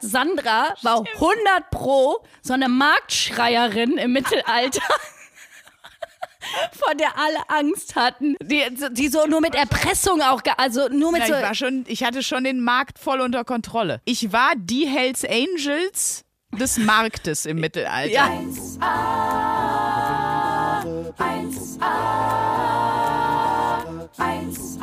Sandra war 100 Pro so eine Marktschreierin im Mittelalter, vor der alle Angst hatten, die so nur mit Erpressung auch, also nur mit ich hatte schon den Markt voll unter Kontrolle. Ich war die Hells Angels des Marktes im Mittelalter. Ja. 1A, 1A, 1A,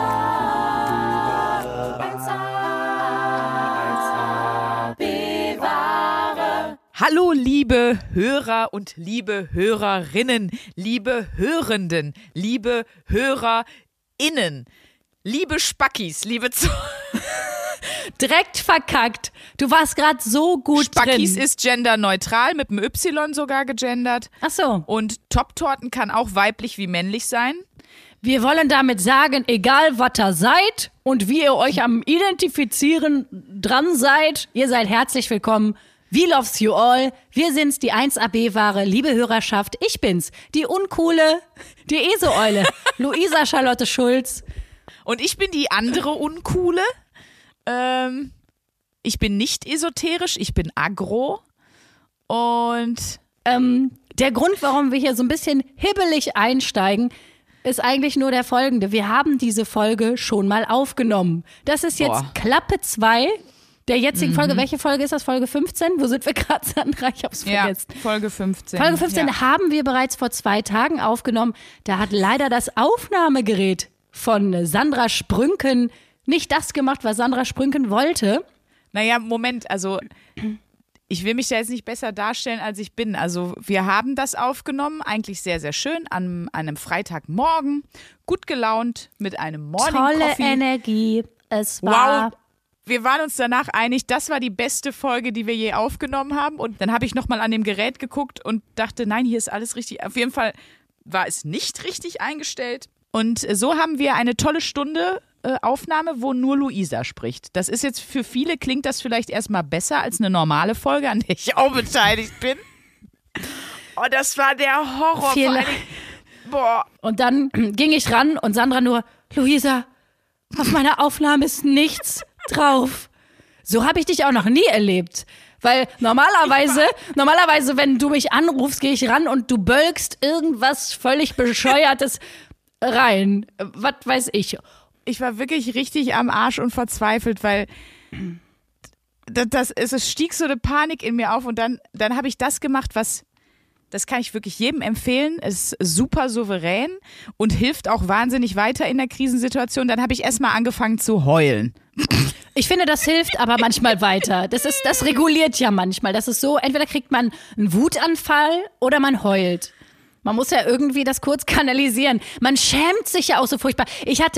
1A, bewahre. Hallo liebe Hörer und liebe Hörerinnen, liebe Hörenden, liebe HörerInnen, liebe Spackis, liebe Direkt verkackt. Du warst gerade so gut Spackis drin. ist genderneutral, mit einem Y sogar gegendert. Ach so. Und Top-Torten kann auch weiblich wie männlich sein. Wir wollen damit sagen, egal was ihr seid und wie ihr euch am Identifizieren dran seid, ihr seid herzlich willkommen. We loves you all. Wir sind's, die 1AB-Ware, liebe Hörerschaft. Ich bin's, die uncoole, die ESO-Eule, Luisa Charlotte Schulz. Und ich bin die andere Uncoole. Ich bin nicht esoterisch, ich bin aggro. Und Der Grund, warum wir hier so ein bisschen hibbelig einsteigen, ist eigentlich nur der folgende. Wir haben diese Folge schon mal aufgenommen. Das ist jetzt Klappe 2 der jetzigen Folge. Welche Folge ist das? Folge 15? Wo sind wir gerade, Sandra? Ich hab's vergessen. Ja, Folge 15. Folge 15 haben wir bereits vor 2 Tagen aufgenommen. Da hat leider das Aufnahmegerät von Sandra Sprünken nicht das gemacht, was Sandra Sprünken wollte. Naja, Moment, also ich will mich da jetzt nicht besser darstellen, als ich bin. Also wir haben das aufgenommen, eigentlich sehr, sehr schön, an einem Freitagmorgen, gut gelaunt, mit einem Morning Tolle Coffee. Energie. Es war... Wow. Wir waren uns danach einig, das war die beste Folge, die wir je aufgenommen haben. Und dann habe ich nochmal an dem Gerät geguckt und dachte, nein, hier ist alles richtig. Auf jeden Fall war es nicht richtig eingestellt. Und so haben wir eine tolle Stunde Aufnahme, wo nur Luisa spricht. Das ist jetzt für viele, klingt das vielleicht erstmal besser als eine normale Folge, an der ich auch beteiligt bin. Oh, das war der Horror. Vor allen Dingen, boah. Und dann ging ich ran und Sandra nur, Luisa, auf meiner Aufnahme ist nichts drauf. So habe ich dich auch noch nie erlebt. Weil normalerweise, wenn du mich anrufst, gehe ich ran und du bölkst irgendwas völlig Bescheuertes rein. Was weiß ich. Ich war wirklich richtig am Arsch und verzweifelt, weil es stieg so eine Panik in mir auf und dann habe ich das gemacht, das kann ich wirklich jedem empfehlen. Es ist super souverän und hilft auch wahnsinnig weiter in der Krisensituation. Dann habe ich erstmal angefangen zu heulen. Ich finde, das hilft aber manchmal weiter. Das reguliert ja manchmal. Das ist so, entweder kriegt man einen Wutanfall oder man heult. Man muss ja irgendwie das kurz kanalisieren. Man schämt sich ja auch so furchtbar. Seit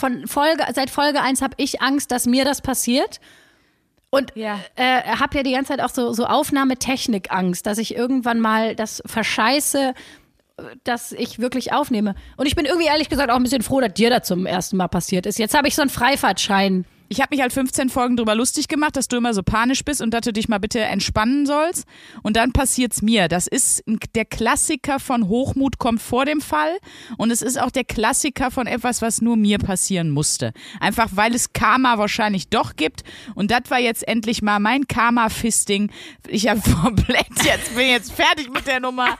Folge 1 habe ich Angst, dass mir das passiert. Und habe ja die ganze Zeit auch so Aufnahmetechnik-Angst, dass ich irgendwann mal das verscheiße, dass ich wirklich aufnehme. Und ich bin irgendwie ehrlich gesagt auch ein bisschen froh, dass dir das zum ersten Mal passiert ist. Jetzt habe ich so einen Freifahrtschein. Ich habe mich halt 15 Folgen drüber lustig gemacht, dass du immer so panisch bist und dass du dich mal bitte entspannen sollst. Und dann passiert's mir. Das ist der Klassiker von Hochmut kommt vor dem Fall. Und es ist auch der Klassiker von etwas, was nur mir passieren musste. Einfach, weil es Karma wahrscheinlich doch gibt. Und das war jetzt endlich mal mein Karma-Fisting. Ich habe bin jetzt fertig mit der Nummer.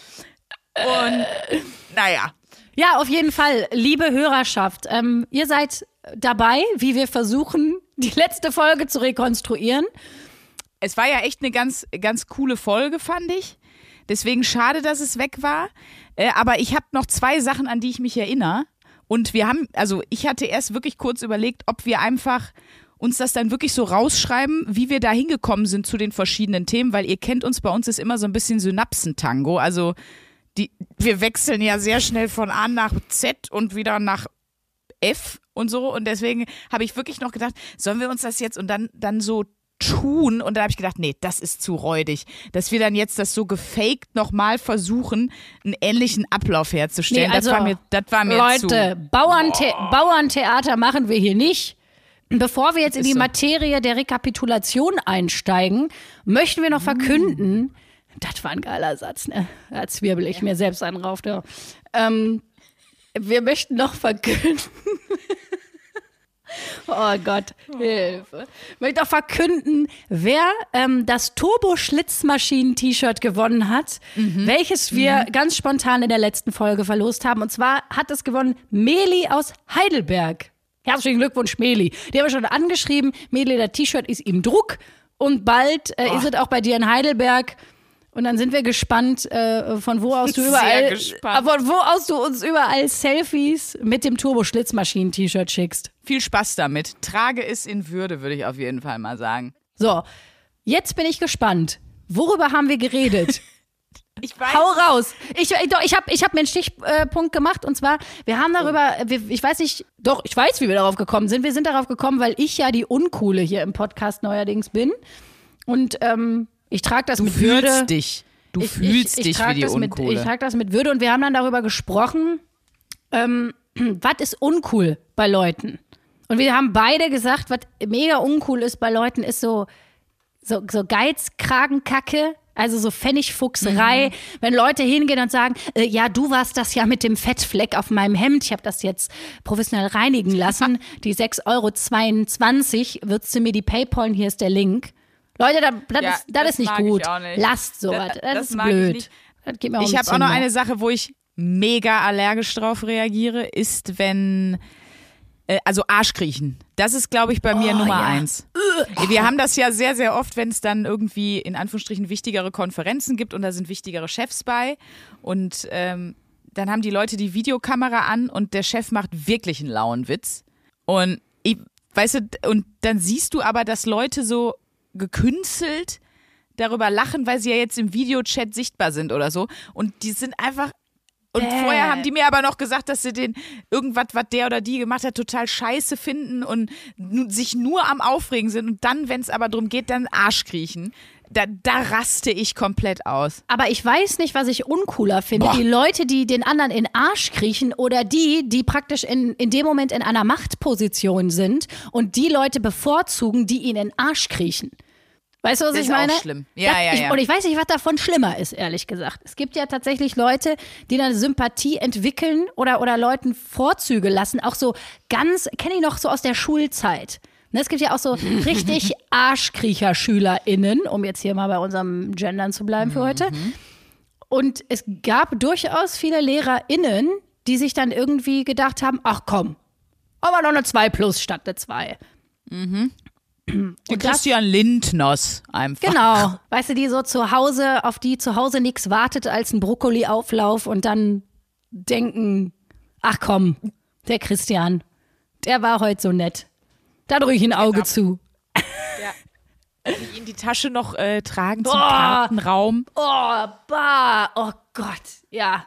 Und naja. Ja, auf jeden Fall, liebe Hörerschaft, ihr seid dabei, wie wir versuchen, die letzte Folge zu rekonstruieren. Es war ja echt eine ganz, ganz coole Folge, fand ich. Deswegen schade, dass es weg war. Aber ich habe noch 2 Sachen, an die ich mich erinnere. Und ich hatte erst wirklich kurz überlegt, ob wir einfach uns das dann wirklich so rausschreiben, wie wir da hingekommen sind zu den verschiedenen Themen, weil ihr kennt uns, bei uns ist immer so ein bisschen Synapsentango. Also wir wechseln ja sehr schnell von A nach Z und wieder nach F und so. Und deswegen habe ich wirklich noch gedacht, sollen wir uns das jetzt und dann so tun? Und dann habe ich gedacht, nee, das ist zu räudig. Dass wir dann jetzt das so gefaked nochmal versuchen, einen ähnlichen Ablauf herzustellen. Nee, also, das war mir Leute, zu... Bauerntheater machen wir hier nicht. Bevor wir jetzt in die so. Materie der Rekapitulation einsteigen, möchten wir noch verkünden, das war ein geiler Satz, ne? Da zwirbel ich mir selbst einen rauf. Ja. Wir möchten noch verkünden, Oh Gott, Hilfe. Ich möchte auch verkünden, wer das Turbo-Schlitzmaschinen-T-Shirt gewonnen hat, welches wir ganz spontan in der letzten Folge verlost haben. Und zwar hat es gewonnen Meli aus Heidelberg. Herzlichen Glückwunsch, Meli. Die haben wir schon angeschrieben. Meli, das T-Shirt ist im Druck und bald ist es auch bei dir in Heidelberg. Und dann sind wir gespannt, von wo aus du uns überall Selfies mit dem Turbo-Schlitzmaschinen-T-Shirt schickst. Viel Spaß damit. Trage es in Würde, würde ich auf jeden Fall mal sagen. So, jetzt bin ich gespannt. Worüber haben wir geredet? Ich weiß. Hau raus. Ich hab mir einen Stichpunkt gemacht und zwar, wir haben darüber, ich weiß, wie wir darauf gekommen sind. Wir sind darauf gekommen, weil ich ja die Uncoole hier im Podcast neuerdings bin. Und ich trage das mit Würde. Du fühlst dich wie die Uncoole. Ich trage das mit Würde und wir haben dann darüber gesprochen, was ist uncool bei Leuten? Und wir haben beide gesagt, was mega uncool ist bei Leuten, ist so Geizkragenkacke, also so Pfennigfuchserei, wenn Leute hingehen und sagen, ja, du warst das ja mit dem Fettfleck auf meinem Hemd, ich habe das jetzt professionell reinigen lassen, die 6,22 €, würdest du mir die PayPalen, hier ist der Link. Leute, das ist nicht gut. Nicht. Lasst sowas. Das ist blöd. Das geht mir ich habe auch noch eine Sache, wo ich mega allergisch drauf reagiere, ist, wenn also Arschkriechen. Das ist, glaube ich, bei mir Nummer 1. Wir haben das ja sehr, sehr oft, wenn es dann irgendwie in Anführungsstrichen wichtigere Konferenzen gibt und da sind wichtigere Chefs bei und dann haben die Leute die Videokamera an und der Chef macht wirklich einen lauen Witz und weißt du, und dann siehst du aber, dass Leute so gekünstelt darüber lachen, weil sie ja jetzt im Videochat sichtbar sind oder so. Und die sind einfach. Und vorher haben die mir aber noch gesagt, dass sie den irgendwas, was der oder die gemacht hat, total scheiße finden und sich nur am Aufregen sind. Und dann, wenn es aber darum geht, dann Arschkriechen. Da raste ich komplett aus. Aber ich weiß nicht, was ich uncooler finde. Die Leute, die den anderen in Arsch kriechen oder die praktisch in dem Moment in einer Machtposition sind und die Leute bevorzugen, die ihnen in Arsch kriechen. Weißt du, was ich meine? Das ist auch schlimm. Ja. Und ich weiß nicht, was davon schlimmer ist, ehrlich gesagt. Es gibt ja tatsächlich Leute, die dann Sympathie entwickeln oder Leuten Vorzüge lassen. Auch so ganz, kenne ich noch so aus der Schulzeit. Es gibt ja auch so richtig Arschkriecher-SchülerInnen, um jetzt hier mal bei unserem Gendern zu bleiben für heute. Und es gab durchaus viele LehrerInnen, die sich dann irgendwie gedacht haben, ach komm, aber noch eine 2+ statt eine 2. Die Christian Lindners einfach. Genau, weißt du, die so auf die zu Hause nichts wartet als ein Brokkoli-Auflauf und dann denken, ach komm, der Christian, der war heute so nett. Da drücke ich ein Auge zu. Ja. Die in die Tasche noch tragen zum Kartenraum. Oh Gott, ja.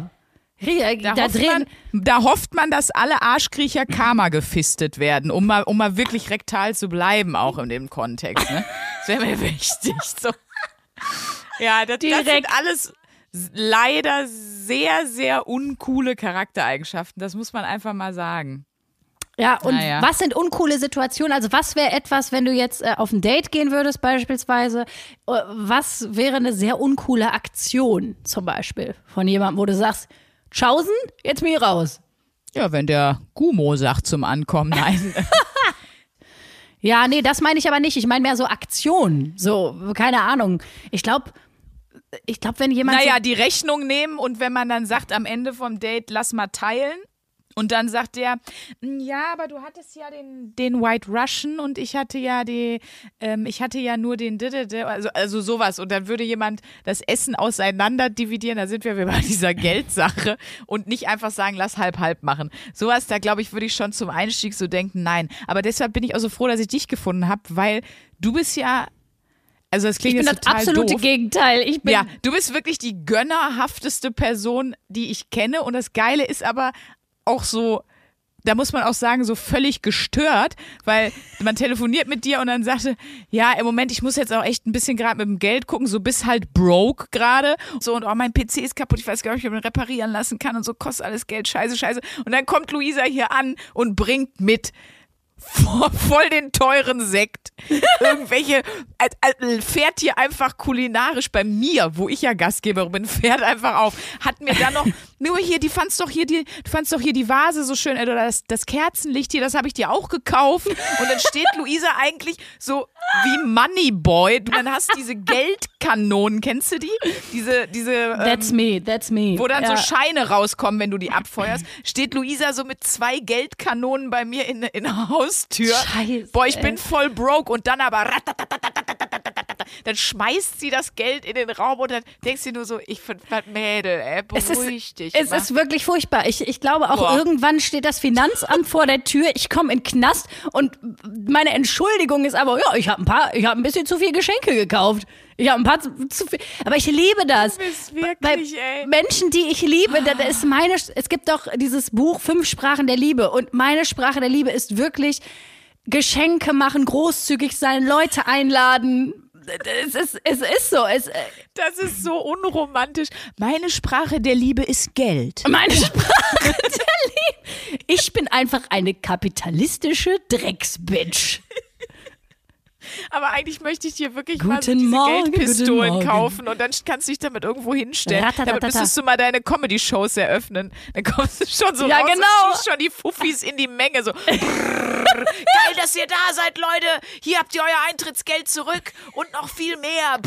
Da hofft man, dass alle Arschkriecher Karma gefistet werden, um mal wirklich rektal zu bleiben, auch in dem Kontext. Ne? Das wäre mir wichtig. So. Ja, das sind alles leider sehr, sehr uncoole Charaktereigenschaften. Das muss man einfach mal sagen. Ja, und was sind uncoole Situationen? Also was wäre etwas, wenn du jetzt auf ein Date gehen würdest beispielsweise? Was wäre eine sehr uncoole Aktion zum Beispiel von jemandem, wo du sagst, Tschaußen, jetzt bin ich raus. Ja, wenn der Gumo sagt zum Ankommen, nein. Ja, nee, das meine ich aber nicht. Ich meine mehr so Aktionen. So, keine Ahnung. Ich glaube, wenn jemand. Naja, die Rechnung nehmen und wenn man dann sagt am Ende vom Date, lass mal teilen. Und dann sagt der, ja, aber du hattest ja den White Russian und ich hatte ja nur den also sowas. Und dann würde jemand das Essen auseinander dividieren, da sind wir bei dieser Geldsache und nicht einfach sagen, lass halb machen. Sowas, da glaube ich, würde ich schon zum Einstieg so denken, nein. Aber deshalb bin ich auch so froh, dass ich dich gefunden habe, weil du bist ja, also das klingt jetzt total doof. Ich bin das absolute Gegenteil. Ja, du bist wirklich die gönnerhafteste Person, die ich kenne und das Geile ist aber auch so, da muss man auch sagen, so völlig gestört, weil man telefoniert mit dir und dann sagte, ja, im Moment, ich muss jetzt auch echt ein bisschen gerade mit dem Geld gucken, so bist halt broke gerade. So, und mein PC ist kaputt, ich weiß gar nicht, ob ich ihn reparieren lassen kann und so, kostet alles Geld, scheiße. Und dann kommt Luisa hier an und bringt mit voll den teuren Sekt. Irgendwelche, fährt hier einfach kulinarisch bei mir, wo ich ja Gastgeberin bin, fährt einfach auf. Hat mir dann noch, nur hier, du fandst doch hier die Vase so schön, oder das Kerzenlicht hier, das habe ich dir auch gekauft. Und dann steht Luisa eigentlich so wie Moneyboy. Du dann hast diese Geldkanonen, kennst du die? Diese That's me. wo dann so Scheine rauskommen, wenn du die abfeuerst, steht Luisa so mit 2 Geldkanonen bei mir in der Haustür. Scheiße, Boah, ich bin voll broke und dann aber dann schmeißt sie das Geld in den Raum und dann denkst du nur so, ich finde das Mädel, beruhig dich. Es ist wirklich furchtbar. Ich glaube auch, irgendwann steht das Finanzamt vor der Tür, ich komme in den Knast und meine Entschuldigung ist aber, ja, ich habe ein bisschen zu viel Geschenke gekauft. Ich habe ein paar zu viel. Aber ich liebe das. Du bist wirklich, ey. Menschen, die ich liebe, das ist es gibt doch dieses Buch 5 Sprachen der Liebe und meine Sprache der Liebe ist wirklich Geschenke machen, großzügig sein, Leute einladen. Es ist so. Das ist so unromantisch. Meine Sprache der Liebe ist Geld. Meine Sprache der Liebe. Ich bin einfach eine kapitalistische Drecksbitch. Aber eigentlich möchte ich dir wirklich Guten mal so diese Morgen, Geldpistolen guten Morgen. kaufen und dann kannst du dich damit irgendwo hinstellen. Ratatatata. Damit müsstest du mal deine Comedy-Shows eröffnen. Dann kommst du schon so Ja, raus genau. und schießt schon die Fuffis in die Menge. So, geil, dass ihr da seid, Leute. Hier habt ihr euer Eintrittsgeld zurück und noch viel mehr.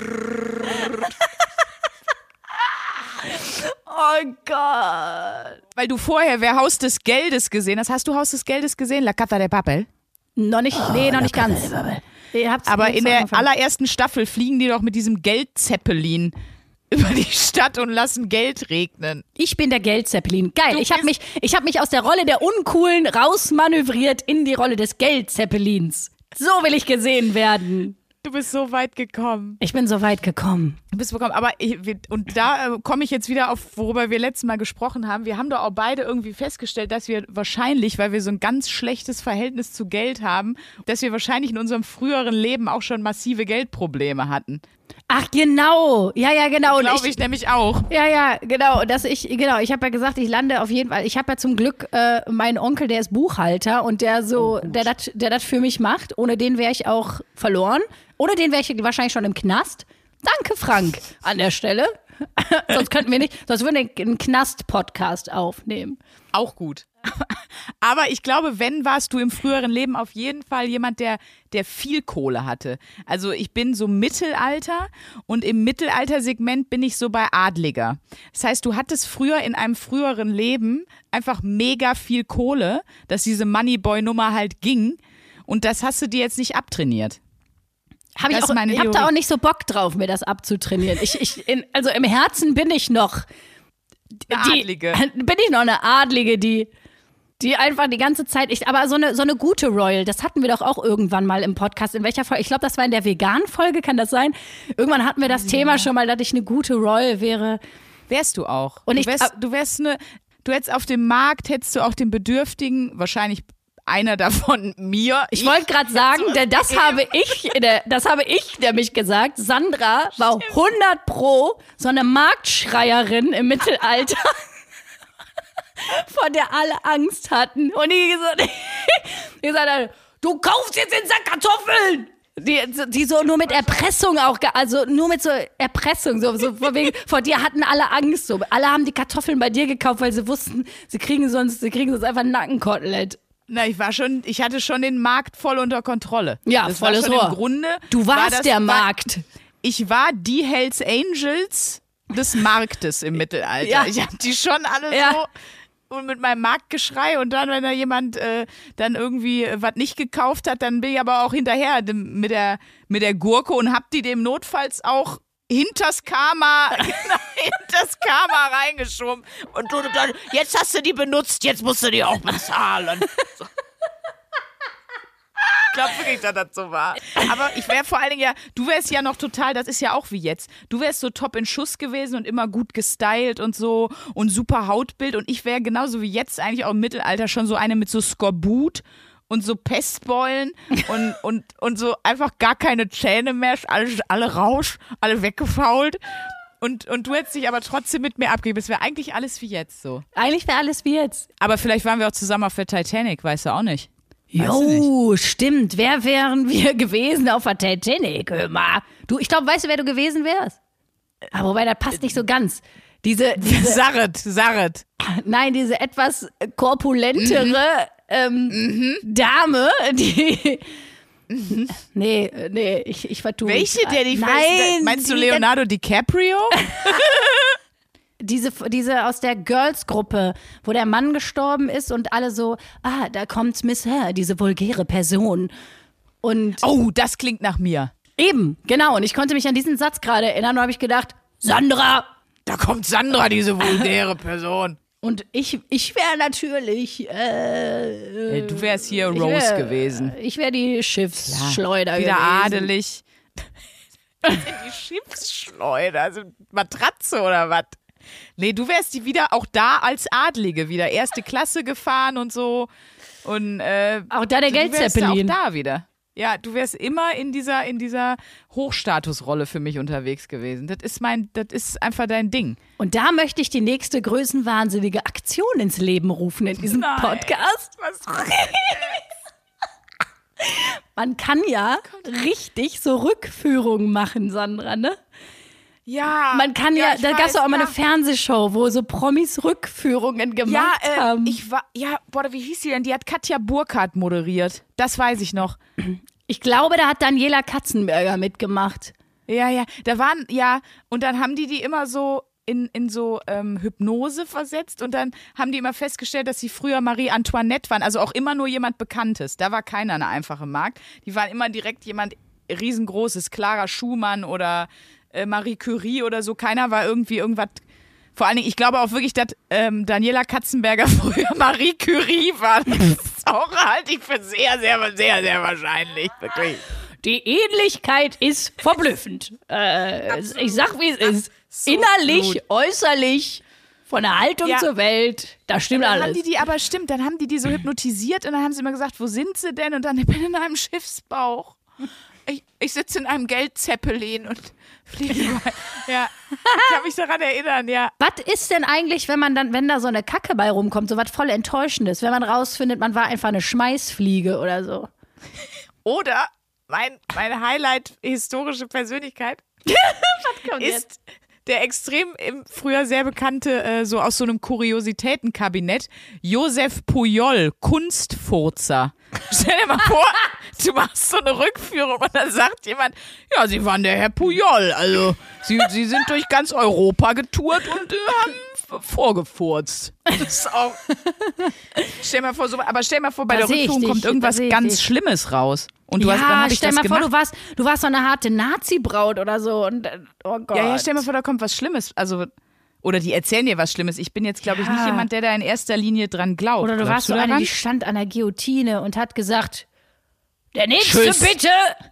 Oh Gott. Weil du vorher Wer Haus des Geldes gesehen hast. Hast du Haus des Geldes gesehen? La Casa de Papel? Noch nicht ganz. Aber in der allerersten Staffel fliegen die doch mit diesem Geldzeppelin über die Stadt und lassen Geld regnen. Ich bin der Geldzeppelin. Geil. Ich habe mich aus der Rolle der Uncoolen rausmanövriert in die Rolle des Geldzeppelins. So will ich gesehen werden. Du bist so weit gekommen. Ich bin so weit gekommen. Du bist gekommen. Aber und da komme ich jetzt wieder auf, worüber wir letztes Mal gesprochen haben. Wir haben doch auch beide irgendwie festgestellt, dass wir wahrscheinlich, weil wir so ein ganz schlechtes Verhältnis zu Geld haben, dass wir wahrscheinlich in unserem früheren Leben auch schon massive Geldprobleme hatten. Ach, genau. Ja, genau. Glaube ich nämlich auch. Ja, genau. Ich habe ja gesagt, ich lande auf jeden Fall. Ich habe ja zum Glück meinen Onkel, der ist Buchhalter und der das für mich macht. Ohne den wäre ich auch verloren. Ohne den wäre ich wahrscheinlich schon im Knast. Danke, Frank, an der Stelle. Sonst würden wir einen Knast-Podcast aufnehmen. Auch gut. Aber ich glaube, warst du im früheren Leben auf jeden Fall jemand, der viel Kohle hatte. Also ich bin so Mittelalter und im Mittelaltersegment bin ich so bei Adliger. Das heißt, du hattest früher in einem früheren Leben einfach mega viel Kohle, dass diese Moneyboy-Nummer halt ging und das hast du dir jetzt nicht abtrainiert. Ich habe da auch nicht so Bock drauf, mir das abzutrainieren. Also im Herzen bin ich noch Adlige. Bin ich noch eine Adlige, die einfach die ganze Zeit, aber so eine gute Royal, das hatten wir doch auch irgendwann mal im Podcast. In welcher Folge? Ich glaube, das war in der Vegan-Folge, kann das sein? Irgendwann hatten wir das Thema schon mal, dass ich eine gute Royal wäre. Wärst du auch. Und du hättest auf dem Markt, hättest du auch den Bedürftigen, wahrscheinlich einer davon mir. Ich wollte gerade sagen, denn das habe ich nämlich gesagt. Sandra war 100% so eine Marktschreierin im Mittelalter, vor der alle Angst hatten. Und die gesagt hat, du kaufst jetzt den Sack Kartoffeln. Die so nur mit Erpressung auch, also nur mit so Erpressung, so von wegen, vor dir hatten alle Angst, so. Alle haben die Kartoffeln bei dir gekauft, weil sie wussten, sie kriegen sonst einfach ein Nackenkotelett. Na, ich hatte schon den Markt voll unter Kontrolle. Ja, das volles war schon Rohr. Im Grunde Du warst der Markt. Ich war die Hells Angels des Marktes im Mittelalter. Ja. Ich habe die schon alle so und mit meinem Marktgeschrei und dann, wenn da jemand dann irgendwie was nicht gekauft hat, dann bin ich aber auch hinterher mit der Gurke und hab die dem notfalls auch hinters Karma reingeschoben. Und du dann, jetzt hast du die benutzt, jetzt musst du die auch bezahlen. So. Ich glaube wirklich, dass das so war. Aber ich wäre vor allen Dingen du wärst ja noch total, das ist ja auch wie jetzt, du wärst so top in Schuss gewesen und immer gut gestylt und so und super Hautbild und ich wäre genauso wie jetzt eigentlich auch im Mittelalter schon so eine mit so Skorbut und so Pestbeulen und so einfach gar keine Zähne mehr, alle Rausch, alle weggefault. Und du hättest dich aber trotzdem mit mir abgegeben. Es wäre eigentlich alles wie jetzt so. Eigentlich wäre alles wie jetzt. Aber vielleicht waren wir auch zusammen auf der Titanic, weißt du auch nicht. Jo, stimmt. Wer wären wir gewesen auf der Titanic? Hör mal. Du, ich glaube, weißt du, wer du gewesen wärst? Aber wobei, das passt nicht so ganz. Diese Sarret. Nein, diese etwas korpulentere Dame, die. Nee, ich vertue mich. Welche, der die Nein, meinst du Leonardo DiCaprio? Diese aus der Girls-Gruppe, wo der Mann gestorben ist und alle so, da kommt Miss Her, diese vulgäre Person. Und Oh, das klingt nach mir. eben, genau. Und ich konnte mich an diesen Satz gerade erinnern und habe ich gedacht, Sandra! Da kommt Sandra, diese vulgäre Person. Und ich wäre natürlich. Du wärst hier Rose gewesen. Ich wäre die Schiffsschleuder Wieder gewesen. adelig. Die Schiffsschleuder, also Matratze oder was? Nee, du wärst die wieder auch da als Adlige wieder. Erste Klasse gefahren und so. Und Auch da der du wärst Geldzeppelin. auch da wieder. Ja, du wärst immer in dieser Hochstatusrolle für mich unterwegs gewesen. Das ist einfach dein Ding. Und da möchte ich die nächste größenwahnsinnige Aktion ins Leben rufen in diesem Podcast. Was? Man kann ja richtig so Rückführungen machen, Sandra, ne? Ja. Man kann ja, ich da gab es weiß, auch mal eine Fernsehshow, wo so Promis Rückführungen gemacht haben. Wie hieß sie denn? Die hat Katja Burkhardt moderiert. Das weiß ich noch. Ich glaube, da hat Daniela Katzenberger mitgemacht. Ja, und dann haben die immer so in so Hypnose versetzt und dann haben die immer festgestellt, dass sie früher Marie Antoinette waren, also auch immer nur jemand Bekanntes. Da war keiner eine einfache Magd. Die waren immer direkt jemand riesengroßes, Clara Schumann oder Marie Curie oder so. Keiner war irgendwie irgendwas. Vor allen Dingen, ich glaube auch wirklich, dass Daniela Katzenberger früher Marie Curie war. Das halte ich für sehr, sehr, sehr, sehr wahrscheinlich. Wirklich. Die Ähnlichkeit ist verblüffend. Ich sag, wie es ist. So Innerlich, gut. äußerlich, von der Haltung Ja. zur Welt, da stimmt Dann alles. dann haben die so hypnotisiert und dann haben sie immer gesagt, wo sind sie denn? Und dann, ich bin in einem Schiffsbauch. Ich sitze in einem Geldzeppelin und fliege mal. Ja, ich kann mich daran erinnern, ja. Was ist denn eigentlich, wenn da so eine Kacke bei rumkommt, so was voll Enttäuschendes, wenn man rausfindet, man war einfach eine Schmeißfliege oder so? Oder meine Highlight historische Persönlichkeit ist der extrem früher sehr bekannte, so aus so einem Kuriositätenkabinett, Josef Pujol, Kunstfurzer. Stell dir mal vor, du machst so eine Rückführung und dann sagt jemand, ja, Sie waren der Herr Pujol, also Sie sind durch ganz Europa getourt und haben vorgefurzt. Das ist auch. Stell dir mal vor, bei Da der seh ich Rückführung dich, kommt da irgendwas seh ich ganz dich. Schlimmes raus. Und dann Ja, hab ich stell das mal vor, gemacht. du warst so eine harte Nazi-Braut oder so und oh Gott. Ja, stell dir mal vor, da kommt was Schlimmes. Also, oder die erzählen dir was Schlimmes. Ich bin jetzt, glaube ich, Ja. nicht jemand, der da in erster Linie dran glaubt. Oder du Glaubst warst so eine, daran? die stand an der Guillotine und hat gesagt, der nächste Tschüss. bitte,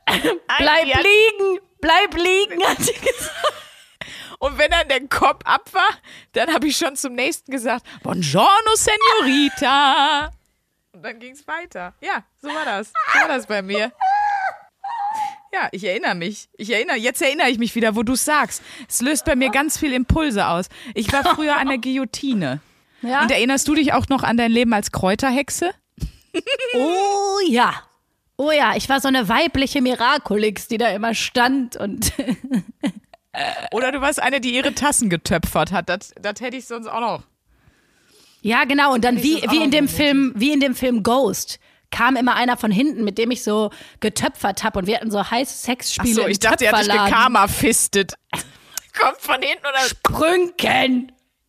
bleib liegen, hat sie gesagt. Und wenn dann der Kopf ab war, dann habe ich schon zum nächsten gesagt, Buongiorno, Senorita. Und dann ging es weiter. Ja, so war das. So war das bei mir. Ja, ich erinnere mich. Jetzt erinnere ich mich wieder, wo du es sagst. Es löst bei mir ganz viel Impulse aus. Ich war früher an der Guillotine. Ja? Und erinnerst du dich auch noch an dein Leben als Kräuterhexe? Oh ja. Oh ja, ich war so eine weibliche Miraculix, die da immer stand und Oder du warst eine, die ihre Tassen getöpfert hat. Das hätte ich sonst auch noch. ja, genau. Und dann ich das auch wie in dem noch Film Ghost kam immer einer von hinten, mit dem ich so getöpfert habe und wir hatten so heiße Sexspiele. Achso, ich dachte, er hat dich gekarma-fistet. Kommt von hinten oder? Sprünken.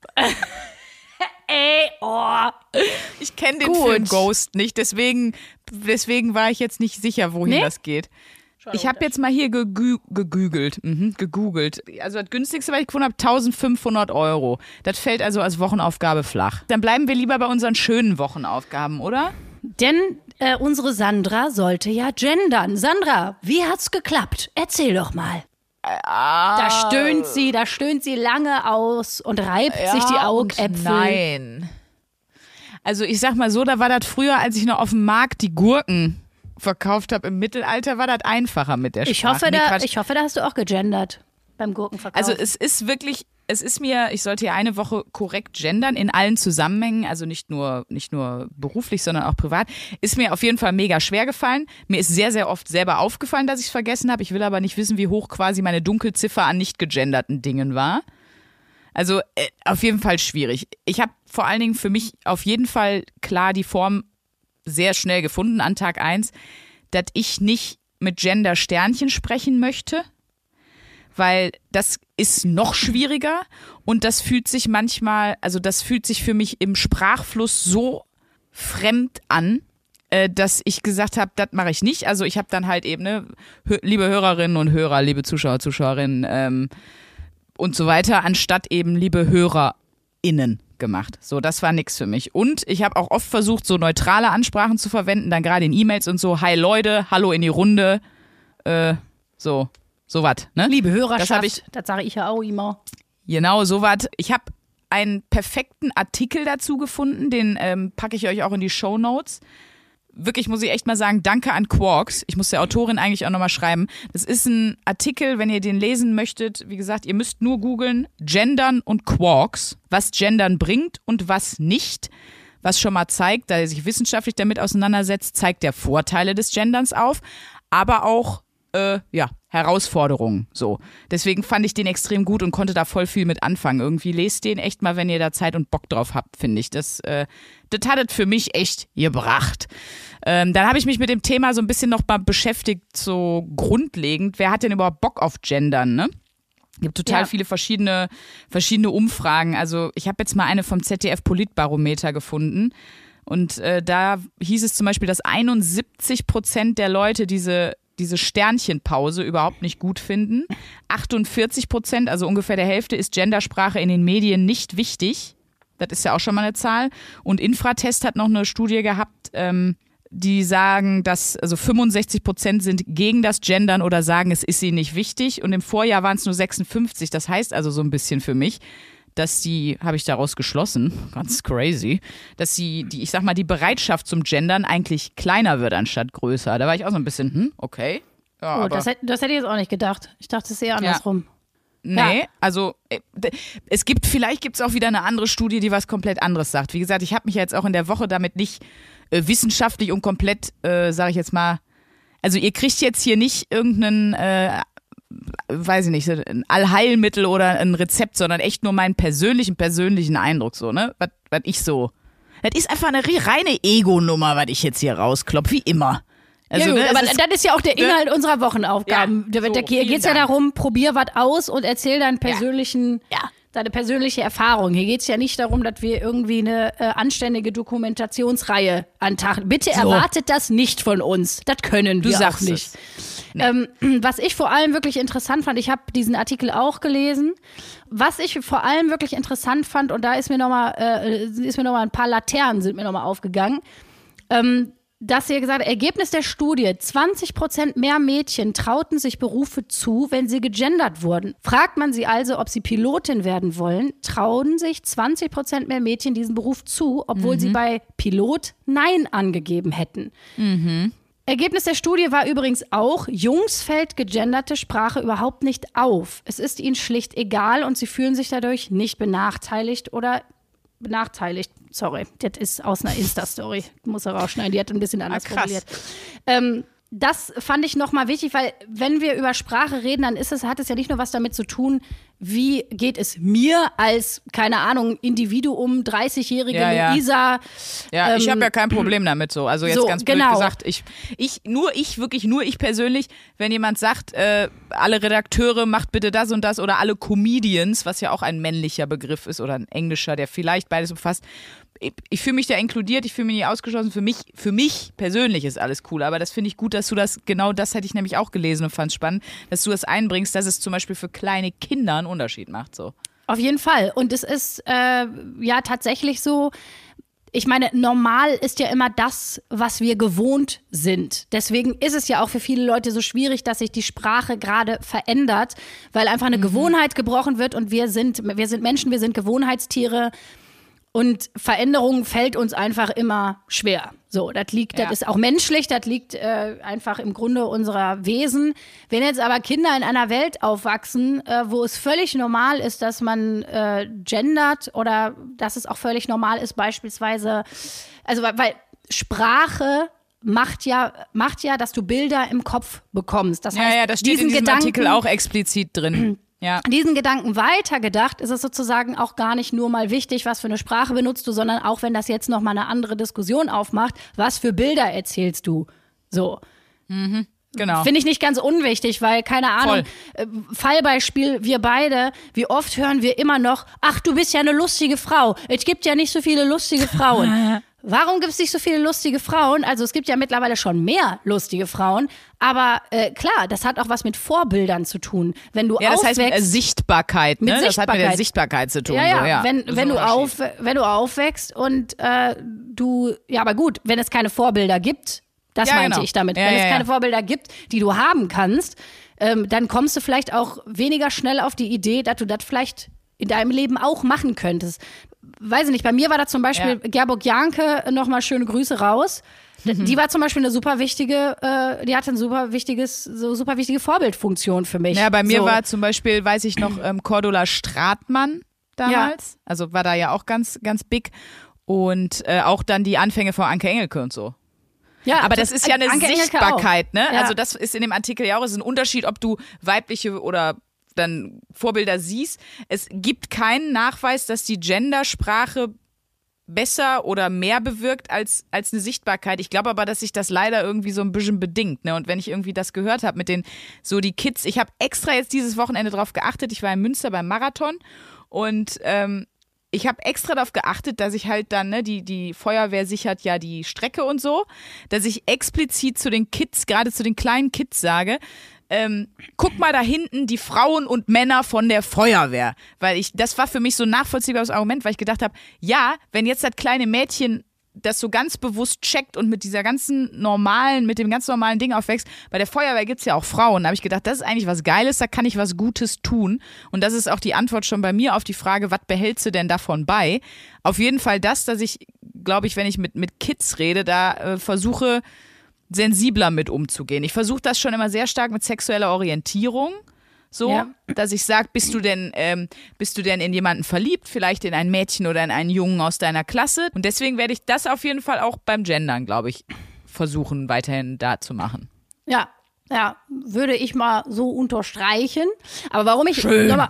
Ey, oh. Ich kenne den Gut. Film Ghost nicht, deswegen war ich jetzt nicht sicher, wohin Nee? das geht. Ich habe jetzt mal hier gegoogelt. Also das günstigste, was ich gefunden habe, 1.500 €. Das fällt also als Wochenaufgabe flach. Dann bleiben wir lieber bei unseren schönen Wochenaufgaben, oder? Denn unsere Sandra sollte ja gendern. Sandra, wie hat's geklappt? Erzähl doch mal. Da stöhnt sie lange aus und reibt sich die Augäpfel. Nein. Also ich sag mal so, da war das früher, als ich noch auf dem Markt die Gurken verkauft habe im Mittelalter, war das einfacher mit der Sprache. Ich hoffe, da hast du auch gegendert beim Gurkenverkauf. Also es ist wirklich ich sollte ja eine Woche korrekt gendern in allen Zusammenhängen, also nicht nur beruflich, sondern auch privat, ist mir auf jeden Fall mega schwer gefallen. Mir ist sehr, sehr oft selber aufgefallen, dass ich es vergessen habe. Ich will aber nicht wissen, wie hoch quasi meine Dunkelziffer an nicht gegenderten Dingen war. Also auf jeden Fall schwierig. Ich habe vor allen Dingen für mich auf jeden Fall klar die Form sehr schnell gefunden an Tag 1, dass ich nicht mit Gender-Sternchen sprechen möchte, weil das ist noch schwieriger und das fühlt sich für mich im Sprachfluss so fremd an, dass ich gesagt habe, das mache ich nicht. Also ich habe dann halt eben, liebe Hörerinnen und Hörer, liebe Zuschauer, Zuschauerinnen und so weiter, anstatt eben liebe HörerInnen gemacht. So, das war nix für mich. Und ich habe auch oft versucht, so neutrale Ansprachen zu verwenden, dann gerade in E-Mails und so, hi Leute, hallo in die Runde, so was, ne? Liebe Hörerschaft, das sage ich ja auch immer. Genau, so was. Ich habe einen perfekten Artikel dazu gefunden, den packe ich euch auch in die Shownotes. Wirklich, muss ich echt mal sagen, danke an Quarks. Ich muss der Autorin eigentlich auch nochmal schreiben. Das ist ein Artikel, wenn ihr den lesen möchtet. Wie gesagt, ihr müsst nur googeln, Gendern und Quarks, was Gendern bringt und was nicht. Was schon mal zeigt, da er sich wissenschaftlich damit auseinandersetzt, zeigt der Vorteile des Genderns auf, aber auch Herausforderungen. So. Deswegen fand ich den extrem gut und konnte da voll viel mit anfangen. Irgendwie lest den echt mal, wenn ihr da Zeit und Bock drauf habt, finde ich. Das hat es für mich echt gebracht. Dann habe ich mich mit dem Thema so ein bisschen noch mal beschäftigt, so grundlegend. Wer hat denn überhaupt Bock auf Gendern, ne? Es gibt total viele verschiedene Umfragen. Also ich habe jetzt mal eine vom ZDF Politbarometer gefunden. Und da hieß es zum Beispiel, dass 71% der Leute diese Sternchenpause überhaupt nicht gut finden. 48%, also ungefähr der Hälfte, ist Gendersprache in den Medien nicht wichtig. Das ist ja auch schon mal eine Zahl. Und Infratest hat noch eine Studie gehabt, die sagen, dass also 65% sind gegen das Gendern oder sagen, es ist ihnen nicht wichtig. Und im Vorjahr waren es nur 56. Das heißt also so ein bisschen für mich, dass habe ich daraus geschlossen, ganz crazy, dass ich sag mal, die Bereitschaft zum Gendern eigentlich kleiner wird anstatt größer. Da war ich auch so ein bisschen, okay. Ja, aber das hätte ich jetzt auch nicht gedacht. Ich dachte, es ist eher andersrum. Nee, also vielleicht gibt es auch wieder eine andere Studie, die was komplett anderes sagt. Wie gesagt, ich habe mich ja jetzt auch in der Woche damit nicht wissenschaftlich und komplett, sage ich jetzt mal, also ihr kriegt jetzt hier nicht irgendeinen weiß ich nicht, ein Allheilmittel oder ein Rezept, sondern echt nur meinen persönlichen Eindruck so, ne? Was ich so. Das ist einfach eine reine Ego-Nummer, was ich jetzt hier rausklopfe, wie immer. Also, ja, gut, aber das ist ja auch der Inhalt unserer Wochenaufgaben. Ja, da geht es ja darum, probier was aus und erzähl deinen deine persönliche Erfahrung. Hier geht es ja nicht darum, dass wir irgendwie eine anständige Dokumentationsreihe an Tag. Bitte erwartet das nicht von uns. Das können wir auch nicht. Nee. Was ich vor allem wirklich interessant fand, ich habe diesen Artikel auch gelesen, was ich vor allem wirklich interessant fand, und da ist mir nochmal ein paar Laternen sind mir nochmal aufgegangen, dass ihr gesagt habt, Ergebnis der Studie, 20% mehr Mädchen trauten sich Berufe zu, wenn sie gegendert wurden. Fragt man sie also, ob sie Pilotin werden wollen, trauen sich 20% mehr Mädchen diesen Beruf zu, obwohl sie bei Pilot Nein angegeben hätten. Ergebnis der Studie war übrigens auch, Jungs fällt gegenderte Sprache überhaupt nicht auf. Es ist ihnen schlicht egal und sie fühlen sich dadurch nicht benachteiligt. Sorry, das ist aus einer Insta-Story. Muss er rausschneiden, die hat ein bisschen anders formuliert. Das fand ich nochmal wichtig, weil wenn wir über Sprache reden, dann hat es ja nicht nur was damit zu tun, wie geht es mir als, keine Ahnung, Individuum, 30-jährige Luisa. Ja, ich habe ja kein Problem damit so. Also jetzt ganz blöd gesagt, nur ich persönlich, wenn jemand sagt, alle Redakteure macht bitte das und das oder alle Comedians, was ja auch ein männlicher Begriff ist oder ein englischer, der vielleicht beides umfasst, ich fühle mich da inkludiert, ich fühle mich nicht ausgeschlossen. Für mich persönlich ist alles cool, aber das finde ich gut, dass du das hätte ich nämlich auch gelesen und fand es spannend, dass du das einbringst, dass es zum Beispiel für kleine Kinder einen Unterschied macht. So. Auf jeden Fall. Und es ist tatsächlich so, ich meine, normal ist ja immer das, was wir gewohnt sind. Deswegen ist es ja auch für viele Leute so schwierig, dass sich die Sprache gerade verändert, weil einfach eine Gewohnheit gebrochen wird und wir sind Menschen, wir sind Gewohnheitstiere. Und Veränderung fällt uns einfach immer schwer. So, das ist auch menschlich, das liegt einfach im Grunde unserer Wesen. Wenn jetzt aber Kinder in einer Welt aufwachsen, wo es völlig normal ist, dass man gendert oder dass es auch völlig normal ist, beispielsweise, also weil Sprache macht ja, dass du Bilder im Kopf bekommst. Das heißt, das steht in diesem Artikel auch explizit drin. Ja. Diesen Gedanken weitergedacht, ist es sozusagen auch gar nicht nur mal wichtig, was für eine Sprache benutzt du, sondern auch, wenn das jetzt nochmal eine andere Diskussion aufmacht, was für Bilder erzählst du? So. Genau. Finde ich nicht ganz unwichtig, weil, keine Ahnung, Fallbeispiel, wir beide, wie oft hören wir immer noch, ach, du bist ja eine lustige Frau. Es gibt ja nicht so viele lustige Frauen. Warum gibt es nicht so viele lustige Frauen? Also es gibt ja mittlerweile schon mehr lustige Frauen, aber klar, das hat auch was mit Vorbildern zu tun. Wenn du das aufwächst, heißt mit Sichtbarkeit, ne? Mit Das hat mit der Sichtbarkeit zu tun. Ja, so, ja. wenn du aufwächst und aber gut, wenn es keine Vorbilder gibt, das meinte ich damit. Wenn es keine Vorbilder gibt, die du haben kannst, dann kommst du vielleicht auch weniger schnell auf die Idee, dass du das vielleicht in deinem Leben auch machen könntest. Weiß ich nicht, bei mir war da zum Beispiel Gerburg Janke, nochmal schöne Grüße raus. Die war zum Beispiel eine super wichtige, die hatte eine super wichtige Vorbildfunktion für mich. Ja, bei mir war zum Beispiel, weiß ich noch, Cordula Stratmann damals. Ja. Also war da ja auch ganz, ganz big. Und auch dann die Anfänge von Anke Engelke und so. Ja, aber das ist ja eine Anke Sichtbarkeit, ne? Ja. Also das ist in dem Artikel ja auch, es ist ein Unterschied, ob du weibliche oder dann Vorbilder siehst. Es gibt keinen Nachweis, dass die Gendersprache besser oder mehr bewirkt als eine Sichtbarkeit. Ich glaube aber, dass sich das leider irgendwie so ein bisschen bedingt, ne? Und wenn ich irgendwie das gehört habe mit die Kids, ich habe extra jetzt dieses Wochenende drauf geachtet, ich war in Münster beim Marathon und ich habe extra darauf geachtet, dass ich halt dann, ne, die Feuerwehr sichert ja die Strecke und so, dass ich explizit zu den Kids, gerade zu den kleinen Kids sage, guck mal da hinten die Frauen und Männer von der Feuerwehr. Weil das war für mich so ein nachvollziehbares Argument, weil ich gedacht habe, ja, wenn jetzt das kleine Mädchen das so ganz bewusst checkt und mit dem ganz normalen Ding aufwächst, bei der Feuerwehr gibt's ja auch Frauen. Da habe ich gedacht, das ist eigentlich was Geiles, da kann ich was Gutes tun. Und das ist auch die Antwort schon bei mir auf die Frage, was behältst du denn davon bei? Auf jeden Fall das, dass ich, glaube ich, wenn ich mit Kids rede, da versuche, sensibler mit umzugehen. Ich versuche das schon immer sehr stark mit sexueller Orientierung. So, dass ich sage, bist du denn in jemanden verliebt, vielleicht in ein Mädchen oder in einen Jungen aus deiner Klasse? Und deswegen werde ich das auf jeden Fall auch beim Gendern, glaube ich, versuchen, weiterhin da zu machen. Ja, würde ich mal so unterstreichen. Aber warum ich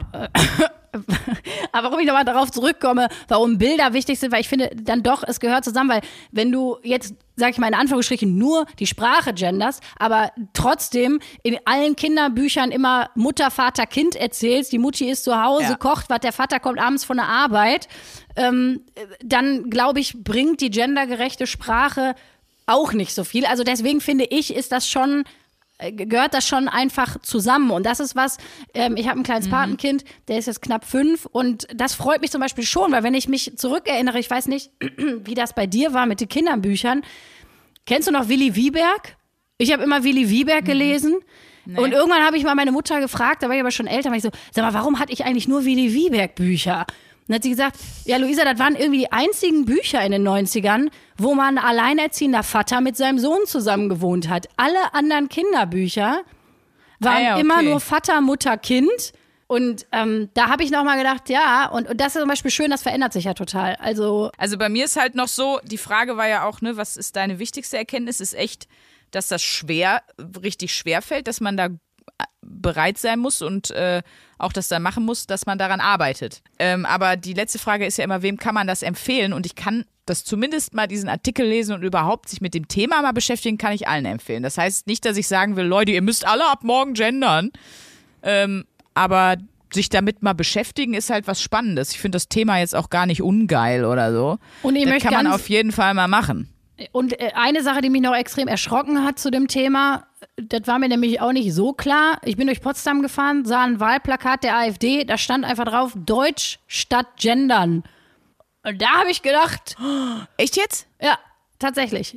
nochmal darauf zurückkomme, warum Bilder wichtig sind, weil ich finde dann doch, es gehört zusammen, weil wenn du jetzt, sag ich mal in Anführungsstrichen, nur die Sprache genders, aber trotzdem in allen Kinderbüchern immer Mutter, Vater, Kind erzählst, die Mutti ist zu Hause, kocht was, der Vater kommt abends von der Arbeit, dann, glaube ich, bringt die gendergerechte Sprache auch nicht so viel. Also deswegen finde ich, gehört das schon einfach zusammen. Und das ist was, ich habe ein kleines Patenkind, der ist jetzt knapp 5 und das freut mich zum Beispiel schon, weil wenn ich mich zurückerinnere, ich weiß nicht, wie das bei dir war mit den Kinderbüchern. Kennst du noch Willi Wieberg? Ich habe immer Willi Wieberg gelesen. Nee. Und irgendwann habe ich mal meine Mutter gefragt, da war ich aber schon älter, war ich so, sag mal, warum hatte ich eigentlich nur Willi Wieberg Bücher? Und dann hat sie gesagt, ja Luisa, das waren irgendwie die einzigen Bücher in den 90ern, wo man ein alleinerziehender Vater mit seinem Sohn zusammen gewohnt hat. Alle anderen Kinderbücher waren immer nur Vater, Mutter, Kind. Und da habe ich nochmal gedacht, ja, und das ist zum Beispiel schön, das verändert sich ja total. Also bei mir ist halt noch so, die Frage war ja auch, ne, was ist deine wichtigste Erkenntnis? Ist echt, dass das richtig schwer fällt, dass man da bereit sein muss und auch das dann machen muss, dass man daran arbeitet. Aber die letzte Frage ist ja immer, wem kann man das empfehlen? Und ich kann das zumindest mal diesen Artikel lesen und überhaupt sich mit dem Thema mal beschäftigen, kann ich allen empfehlen. Das heißt nicht, dass ich sagen will, Leute, ihr müsst alle ab morgen gendern. Aber sich damit mal beschäftigen ist halt was Spannendes. Ich finde das Thema jetzt auch gar nicht ungeil oder so. Und das kann man auf jeden Fall mal machen. Und eine Sache, die mich noch extrem erschrocken hat zu dem Thema, das war mir nämlich auch nicht so klar. Ich bin durch Potsdam gefahren, sah ein Wahlplakat der AfD, da stand einfach drauf, Deutsch statt Gendern. Und da habe ich gedacht. Echt jetzt? Ja, tatsächlich.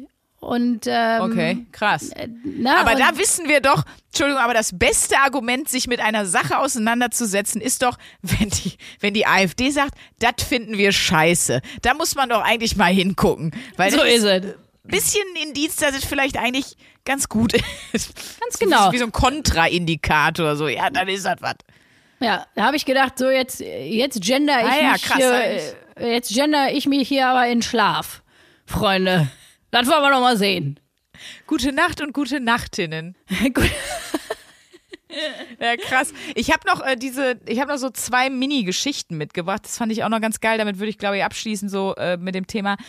Und Okay, krass. na, Aber und da wissen wir doch, Entschuldigung, aber das beste Argument, sich mit einer Sache auseinanderzusetzen, ist doch, wenn die AfD sagt, das finden wir scheiße. Da muss man doch eigentlich mal hingucken. Weil so das ist es. ein bisschen Indiz, dass es vielleicht eigentlich ganz gut ist. Ganz genau. Wie so ein Kontraindikator, so, ja, dann ist das was. Ja, da habe ich gedacht, so jetzt gender ich ja, mich krass, jetzt gender ich mich hier aber in Schlaf. Freunde, das wollen wir noch mal sehen. Gute Nacht und gute Nachtinnen. Gut. Ja, krass. Ich habe noch so 2 Mini-Geschichten mitgebracht. Das fand ich auch noch ganz geil. Damit würde ich, glaube ich, abschließen, so mit dem Thema.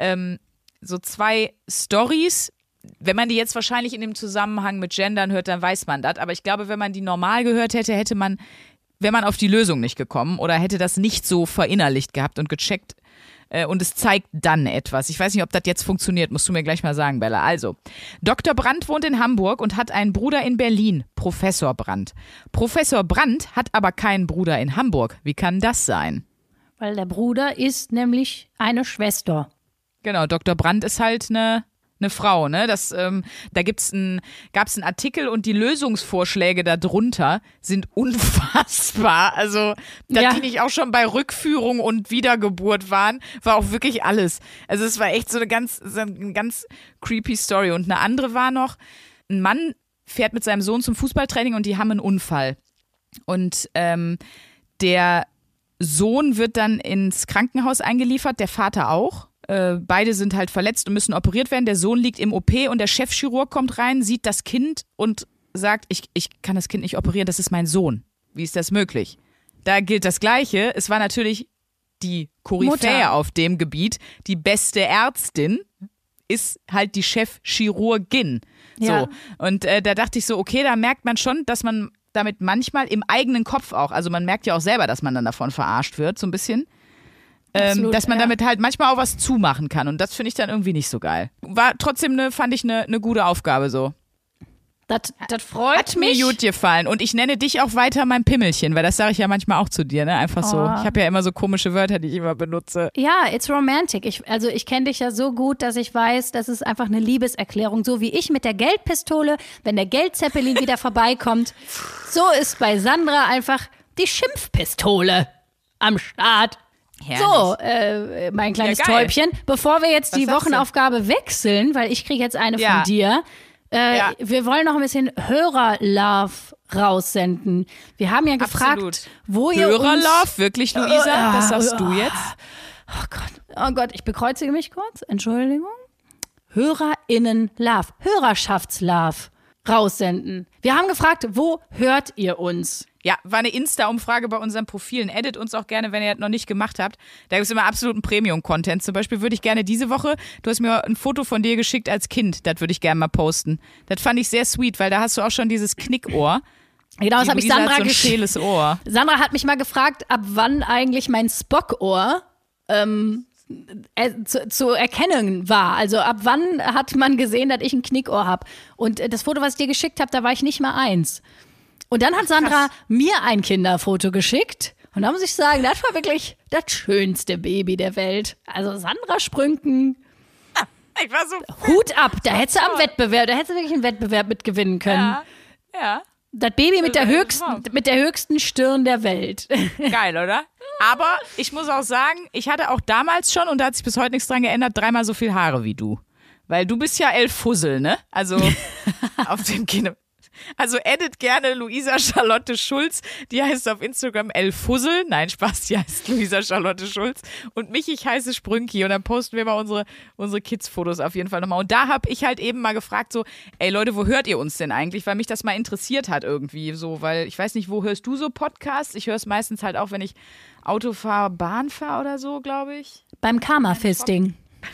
So 2 Stories. Wenn man die jetzt wahrscheinlich in dem Zusammenhang mit Gendern hört, dann weiß man das. Aber ich glaube, wenn man die normal gehört hätte, wäre man auf die Lösung nicht gekommen oder hätte das nicht so verinnerlicht gehabt und gecheckt. Und es zeigt dann etwas. Ich weiß nicht, ob das jetzt funktioniert, musst du mir gleich mal sagen, Bella. Also, Dr. Brandt wohnt in Hamburg und hat einen Bruder in Berlin, Professor Brandt. Professor Brandt hat aber keinen Bruder in Hamburg. Wie kann das sein? Weil der Bruder ist nämlich eine Schwester. Genau, Dr. Brandt ist halt eine Frau, ne? Da gab's einen Artikel und die Lösungsvorschläge darunter sind unfassbar. Also, dass die nicht auch schon bei Rückführung und Wiedergeburt waren, war auch wirklich alles. Also, es war echt so eine ganz creepy Story. Und eine andere war noch, ein Mann fährt mit seinem Sohn zum Fußballtraining und die haben einen Unfall. Und der Sohn wird dann ins Krankenhaus eingeliefert, der Vater auch. Beide sind halt verletzt und müssen operiert werden. Der Sohn liegt im OP und der Chefchirurg kommt rein, sieht das Kind und sagt, ich kann das Kind nicht operieren, das ist mein Sohn. Wie ist das möglich? Da gilt das Gleiche. Es war natürlich die Koryphäe Mutter. auf dem Gebiet. Die beste Ärztin ist halt die Chefchirurgin. Ja. So. Und da dachte ich so, okay, da merkt man schon, dass man damit manchmal im eigenen Kopf auch, also man merkt ja auch selber, dass man dann davon verarscht wird, so ein bisschen. Absolut, dass man ja. damit halt manchmal auch was zumachen kann. Und das finde ich dann irgendwie nicht so geil. War trotzdem fand ich eine gute Aufgabe so. Das freut Hat mir mich. gut gefallen. Und ich nenne dich auch weiter mein Pimmelchen, weil das sage ich ja manchmal auch zu dir, ne? Einfach so. Ich habe ja immer so komische Wörter, die ich immer benutze. Ja, it's romantic. Ich kenne dich ja so gut, dass ich weiß, das ist einfach eine Liebeserklärung. So wie ich mit der Geldpistole, wenn der Geldzeppelin wieder vorbeikommt. So ist bei Sandra einfach die Schimpfpistole am Start. Herrlich. So, mein kleines Ja, geil. Täubchen, bevor wir jetzt Was die sagst du? Wochenaufgabe wechseln, weil ich kriege jetzt eine Ja. von dir. Ja. Wir wollen noch ein bisschen Hörer-Love raussenden. Wir haben ja gefragt, Absolut. wo ihr uns... Hörerlove, wirklich, Luisa? Das sagst du jetzt? Oh Gott, ich bekreuzige mich kurz. Entschuldigung. HörerInnen-Love, Hörerschaftslove raussenden. Wir haben gefragt, wo hört ihr uns? Ja, war eine Insta-Umfrage bei unseren Profilen. Edit uns auch gerne, wenn ihr das noch nicht gemacht habt. Da gibt es immer absoluten Premium-Content. Zum Beispiel würde ich gerne diese Woche, du hast mir ein Foto von dir geschickt als Kind, das würde ich gerne mal posten. Das fand ich sehr sweet, weil da hast du auch schon dieses Knickohr. Genau, das habe ich Luisa Sandra hat so ein geschickt. schäles Ohr. Sandra hat mich mal gefragt, ab wann eigentlich mein Spock-Ohr zu erkennen war. Also ab wann hat man gesehen, dass ich ein Knickohr habe. Und das Foto, was ich dir geschickt habe, da war ich nicht mal 1. Und dann hat Sandra mir ein Kinderfoto geschickt. Und da muss ich sagen, das war wirklich das schönste Baby der Welt. Also Sandra Sprünken, Ich war so... Hut ab. Da hättest du wirklich einen Wettbewerb mitgewinnen können. Ja, Das Baby mit der Wow. höchsten Stirn der Welt. geil, oder? Aber ich muss auch sagen, ich hatte auch damals schon, und da hat sich bis heute nichts dran geändert, 3-mal so viel Haare wie du. Weil du bist ja Fussel, ne? Also auf dem Kino. Also edit gerne Luisa Charlotte Schulz, die heißt auf Instagram Fussel. Nein, Spaß, die heißt Luisa Charlotte Schulz. Und mich, ich heiße Sprünki. Und dann posten wir mal unsere Kids-Fotos auf jeden Fall nochmal. Und da habe ich halt eben mal gefragt so, ey Leute, wo hört ihr uns denn eigentlich? Weil mich das mal interessiert hat irgendwie so, weil ich weiß nicht, wo hörst du so Podcasts? Ich höre es meistens halt auch, wenn ich Auto fahre, Bahn fahre oder so, glaube ich. Beim Karma-Fisting.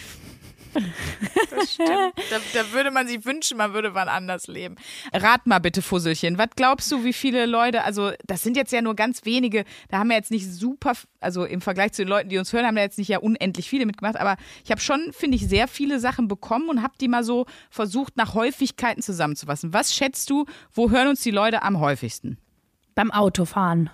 Das stimmt. Da würde man sich wünschen, man würde wann anders leben. Rat mal bitte, Fusselchen, was glaubst du, wie viele Leute, also das sind jetzt ja nur ganz wenige, da haben wir jetzt nicht super, also im Vergleich zu den Leuten, die uns hören, haben da jetzt nicht ja unendlich viele mitgemacht, aber ich habe schon, finde ich, sehr viele Sachen bekommen und habe die mal so versucht, nach Häufigkeiten zusammenzufassen. Was schätzt du, wo hören uns die Leute am häufigsten? Beim Autofahren.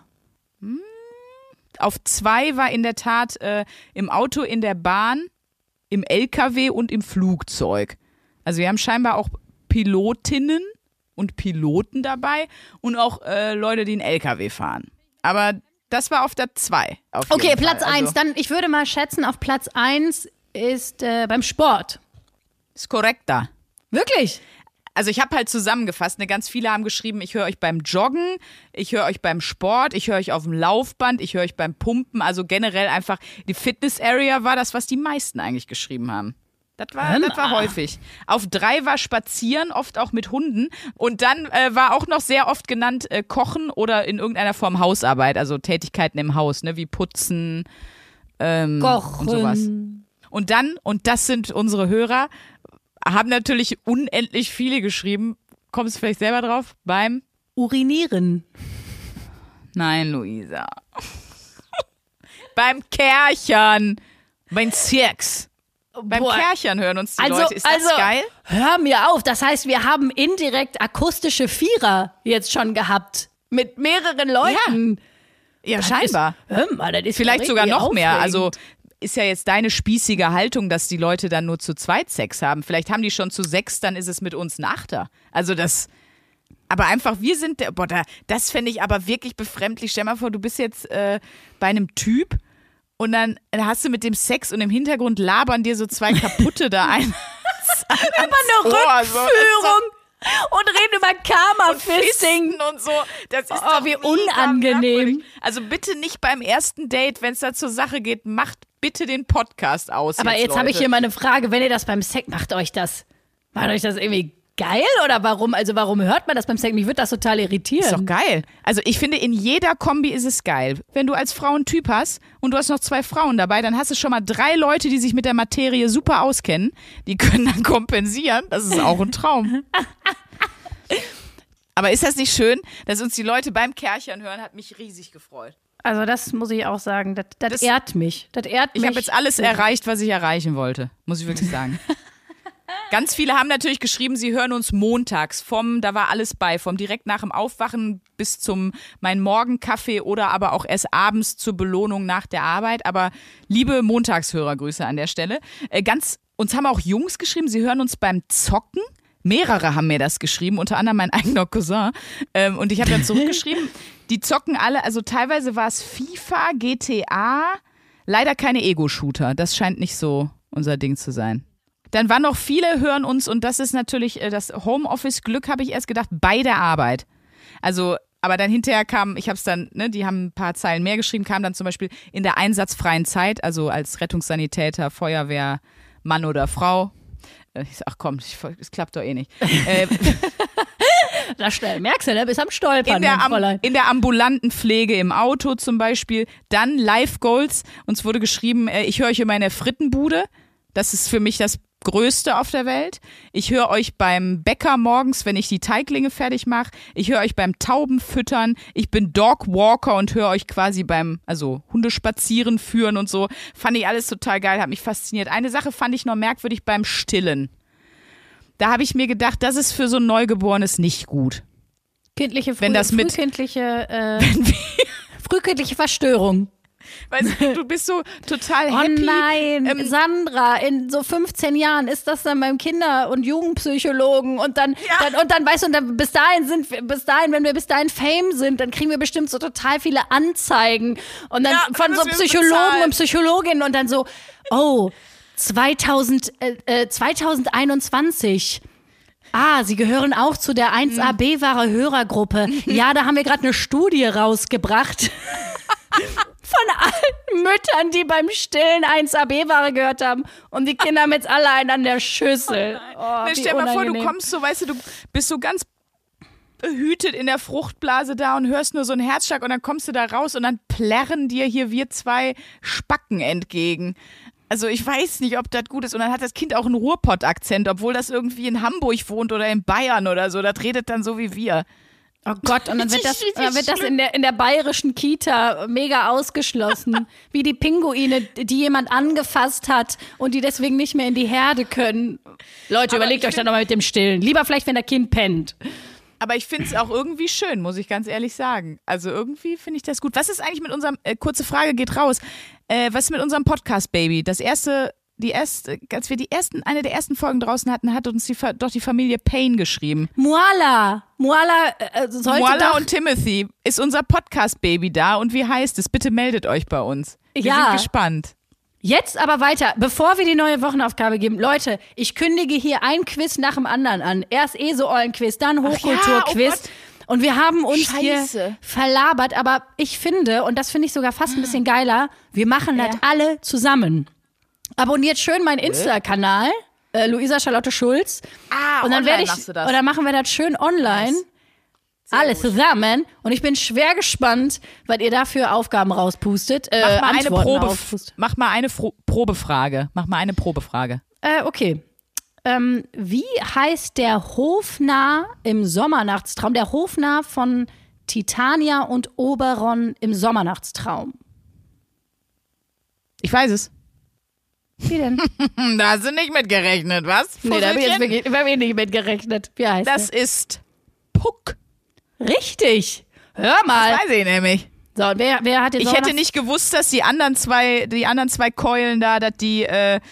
Auf 2 war in der Tat im Auto, in der Bahn, im LKW und im Flugzeug. Also wir haben scheinbar auch Pilotinnen und Piloten dabei und auch Leute, die einen LKW fahren. Aber das war auf der 2. Okay, Platz 1. Dann, ich würde mal schätzen, auf Platz 1 ist beim Sport. Ist korrekt da. Wirklich? Also ich habe halt zusammengefasst, ganz viele haben geschrieben, ich höre euch beim Joggen, ich höre euch beim Sport, ich höre euch auf dem Laufband, ich höre euch beim Pumpen, also generell einfach die Fitness-Area war das, was die meisten eigentlich geschrieben haben. Das war häufig. Auf 3 war Spazieren, oft auch mit Hunden und dann war auch noch sehr oft genannt Kochen oder in irgendeiner Form Hausarbeit, also Tätigkeiten im Haus, ne, wie Putzen, Kochen und sowas. Und dann, und das sind unsere Hörer, haben natürlich unendlich viele geschrieben. Kommst du vielleicht selber drauf? Beim Urinieren. Nein, Luisa. Beim Kärchern. Beim Sex. Beim Kärchern hören uns die Leute. Ist das geil? Hör mir auf. Das heißt, wir haben indirekt akustische Vierer jetzt schon gehabt. Mit mehreren Leuten. Ja, scheinbar. Hör mal, das ist vielleicht sogar noch aufregend. mehr. Also ist ja jetzt deine spießige Haltung, dass die Leute dann nur zu zweit Sex haben. Vielleicht haben die schon zu 6, dann ist es mit uns ein 8er. Also das, aber einfach, wir sind, das fände ich aber wirklich befremdlich. Stell mal vor, du bist jetzt bei einem Typ und dann hast du mit dem Sex und im Hintergrund labern dir so 2 Kaputte da ein. Über eine Rückführung. Und reden über Karma-Fisting und so. Das ist wie unangenehm. Merkwürdig. Also bitte nicht beim ersten Date, wenn es da zur Sache geht, macht bitte den Podcast aus. Aber jetzt habe ich hier mal eine Frage, wenn ihr das beim Sex, macht euch das irgendwie geil oder warum? Also warum hört man das beim Sex? Mich würde das total irritieren. Ist doch geil. Also ich finde, in jeder Kombi ist es geil. Wenn du als Frau einen Typ hast und du hast noch 2 Frauen dabei, dann hast du schon mal 3 Leute, die sich mit der Materie super auskennen. Die können dann kompensieren. Das ist auch ein Traum. Aber ist das nicht schön, dass uns die Leute beim Kärchern hören? Hat mich riesig gefreut. Also das muss ich auch sagen, das ehrt mich. Das ehrt mich. Ich habe jetzt alles erreicht, was ich erreichen wollte, muss ich wirklich sagen. Ganz viele haben natürlich geschrieben, sie hören uns montags da war alles bei, vom direkt nach dem Aufwachen bis zum mein Morgenkaffee oder aber auch erst abends zur Belohnung nach der Arbeit. Aber liebe Montagshörergrüße an der Stelle. Uns haben auch Jungs geschrieben, sie hören uns beim Zocken. Mehrere haben mir das geschrieben, unter anderem mein eigener Cousin. Und ich habe dann zurückgeschrieben, die zocken alle, also teilweise war es FIFA, GTA, leider keine Ego-Shooter. Das scheint nicht so unser Ding zu sein. Dann waren noch viele, hören uns, und das ist natürlich das Homeoffice-Glück, habe ich erst gedacht, bei der Arbeit. Also, aber dann hinterher kam, ich habe es dann, die haben ein paar Zeilen mehr geschrieben, kam dann zum Beispiel in der einsatzfreien Zeit, also als Rettungssanitäter, Feuerwehr, Mann oder Frau. Ich sag, ach komm, es klappt doch eh nicht. Da schnell, merkst du, bist am Stolpern, Fräulein. In der ambulanten Pflege im Auto zum Beispiel. Dann Life Goals. Uns wurde geschrieben, ich höre euch immer in der Frittenbude. Das ist für mich das Größte auf der Welt. Ich höre euch beim Bäcker morgens, wenn ich die Teiglinge fertig mache. Ich höre euch beim Taubenfüttern. Ich bin Dogwalker und höre euch quasi beim Hundespazieren führen und so. Fand ich alles total geil, hat mich fasziniert. Eine Sache fand ich noch merkwürdig beim Stillen. Da habe ich mir gedacht, das ist für so ein Neugeborenes nicht gut. Frühkindliche Verstörung. Weißt du bist so total happy. Oh nein, Sandra, in so 15 Jahren ist das dann beim Kinder- und Jugendpsychologen und dann weißt du, und dann bis dahin, wenn wir bis dahin Fame sind, dann kriegen wir bestimmt so total viele Anzeigen und dann von so Psychologen und Psychologinnen und dann so, 2021. Sie gehören auch zu der 1A B-Ware Hörergruppe. Ja, da haben wir gerade eine Studie rausgebracht. Von allen Müttern, die beim Stillen 1A B-Ware gehört haben und die Kinder haben jetzt alle einen an der Schüssel. Stell dir mal vor, du kommst so, weißt du bist so ganz behütet in der Fruchtblase da und hörst nur so einen Herzschlag und dann kommst du da raus und dann plärren dir hier wir 2 Spacken entgegen. Also ich weiß nicht, ob das gut ist. Und dann hat das Kind auch einen Ruhrpott-Akzent, obwohl das irgendwie in Hamburg wohnt oder in Bayern oder so. Das redet dann so wie wir. Oh Gott, und dann wird das in der bayerischen Kita mega ausgeschlossen. Wie die Pinguine, die jemand angefasst hat und die deswegen nicht mehr in die Herde können. Leute, überlegt euch dann nochmal mit dem Stillen. Lieber vielleicht, wenn der Kind pennt. Aber ich finde es auch irgendwie schön, muss ich ganz ehrlich sagen. Also irgendwie finde ich das gut. Was ist eigentlich mit unserem, kurze Frage geht raus, was ist mit unserem Podcast-Baby? eine der ersten Folgen draußen hatten, hat uns die Familie Payne geschrieben. Moala sollte Moala doch... und Timothy ist unser Podcast-Baby da und wie heißt es? Bitte meldet euch bei uns. Wir sind gespannt. Jetzt aber weiter, bevor wir die neue Wochenaufgabe geben. Leute, ich kündige hier ein Quiz nach dem anderen an. Erst ESO-Eulen-Quiz, dann Hochkultur-Quiz. Und wir haben uns hier verlabert, aber ich finde, und das finde ich sogar fast ein bisschen geiler, wir machen das alle zusammen. Abonniert schön meinen Insta-Kanal, Luisa Charlotte Schulz. Und dann dann machen wir das schön online. Alle zusammen. Und ich bin schwer gespannt, was ihr da für Aufgaben rauspustet. Mach mal eine Probefrage. Okay. Wie heißt der Hofnarr im Sommernachtstraum? Der Hofnarr von Titania und Oberon im Sommernachtstraum. Ich weiß es. Wie denn? Da hast du nicht mit gerechnet, was? Nee, da habe ich nicht mit gerechnet. Wie heißt das? der? Ist Puck. Richtig. Hör mal. Das weiß ich nämlich. So, wer hat jetzt Ich hätte nicht gewusst, dass die anderen zwei Keulen da, dass die